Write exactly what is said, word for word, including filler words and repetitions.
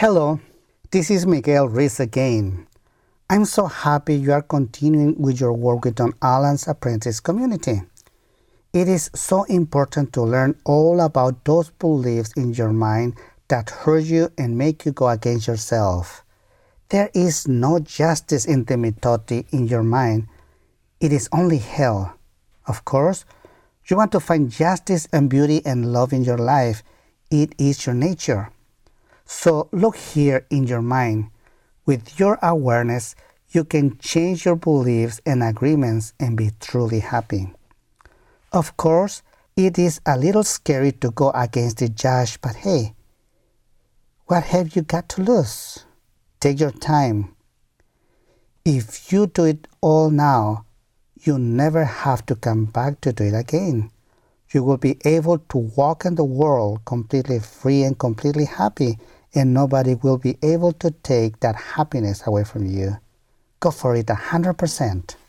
Hello, this is Miguel Ruiz again. I'm so happy you are continuing with your work with Don Allen's Apprentice Community. It is so important to learn all about those beliefs in your mind that hurt you and make you go against yourself. There is no justice in the metoti in your mind. It is only hell. Of course, you want to find justice and beauty and love in your life. It is your nature. So look here in your mind. With your awareness, you can change your beliefs and agreements and be truly happy. Of course, it is a little scary to go against the judge, but hey, what have you got to lose? Take your time. If you do it all now, you never have to come back to do it again. You will be able to walk in the world completely free and completely happy, and nobody will be able to take that happiness away from you. Go for it one hundred percent.